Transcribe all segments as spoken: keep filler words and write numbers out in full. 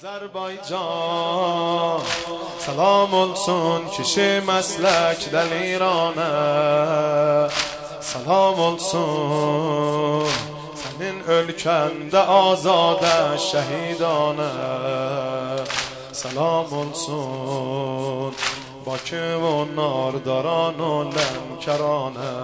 Azərbaycan salam olsun kişi məslək dəliranə, salam olsun sənin ölkəndə azadə şəhidanə, salam olsun Bakı و نارداران و لمکرانه.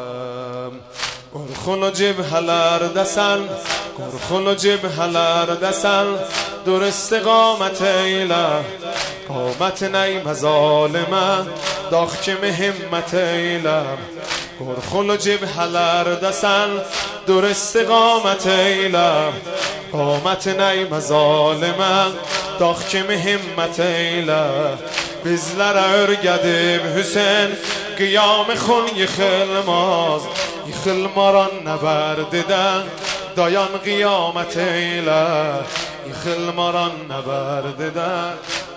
Qorxun cibhələrdəsən, qorxun cibhələrdəsən, dur istiqamət eylə, qamət nəymə zalimə, dağ kimi himmət eylə. Qorxun cibhələrdəsən, dur istiqamət eylə, qamət nəymə zalimə, dağ kimi himmət eylə. Bizlərə örgədib Hüseyn, qiyam xun yıxılmaz, yıxılmaran nəbərdidən, dayan qiyamət eylə, yıxılmaran nəbərdidən.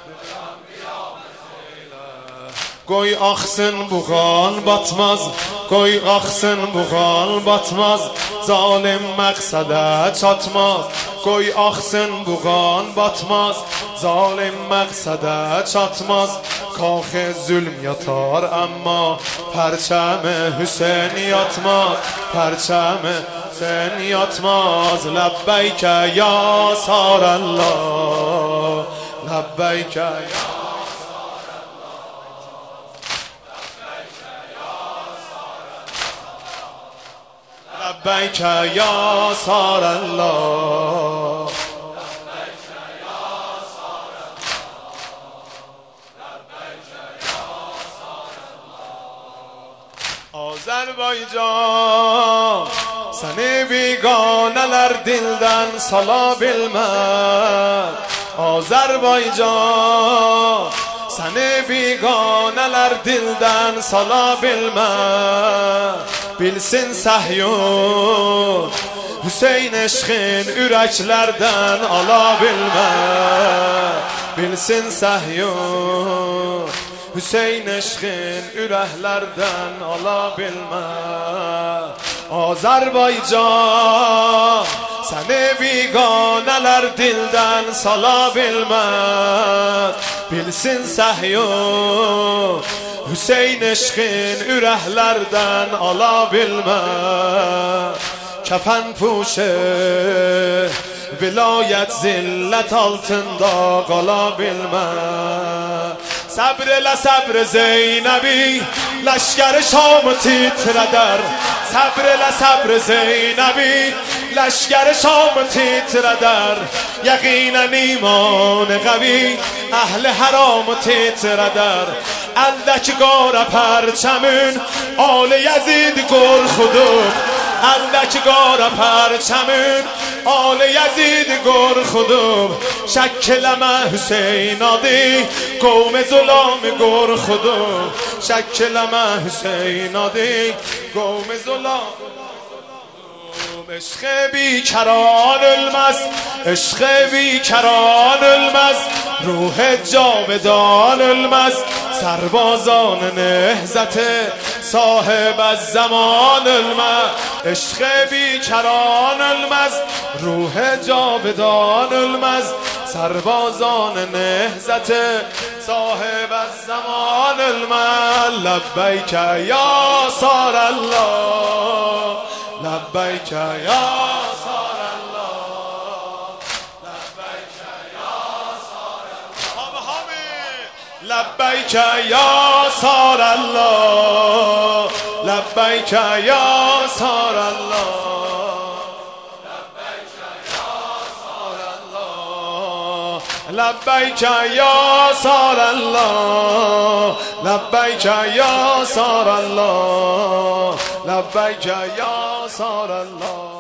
Qoy axsın buğan batmaz, qoy axsın buğan batmaz, zalim məqsədə çatmaz. Qoy axsın buğan batmaz, zalim məqsədə çatmaz. Kaxı zülm yatar amma pərçəmi Hüseyn yatmaz, pərçəmi Hüseyn yatmaz. Ləbbəykə ya sarəllah, ləbbəykə ya لبیک یا سار الله، لبیک یا سار الله، لبیک یا سار الله. Azərbaycan səni biganələr dildən sala bilməz. Azərbaycan səni biganələr dildən sala bilməz. Bilsin Səhyun Hüseyn eşqin ürəklərdən ala bilməz. Bilsin Səhyun Hüseyn eşqin ürəklərdən ala bilməz. Azərbaycan səni biganələr dildən sala bilməz. Bilsin Səhyun Hüseyn eşqin ürəklərdən ala bilməz. Kəfən puşu vilayət zillət altında qala bilməz. Səbr elə səbr Zeynəbi, ləşkəri Şamı titrədər. Səbr elə səbr Zeynəbi, ləşkəri Şamı titrədər. Yəqinən iman qəvi, əhli həramı titrədər. Əldəki qara pərçəmin, Ali Yezid qorxudub. Əldəki qara pərçəmin, Ali Yezid qorxudub. Şəkk eləmə Hüseyn adı, qovm zulam qorxudub. Şəkk eləmə Hüseyn adı, qovm zulam. عشق بیکران ölmez، عشق بیکران ölmez، روح جاودان ölmez. سربازان نهضت صاحب الزمان ölmez. عشق بیکران ölmez، روح جاودان ölmez. سربازان نهضت صاحب الزمان ölmez. لبیک یا سار الله، لبیک یا سار الله، لبیک یا سار الله. لبیک یا سار الله، لبیک یا سار الله، لبیک یا سار الله، لبیک یا سار الله، لبیک یا سار الله.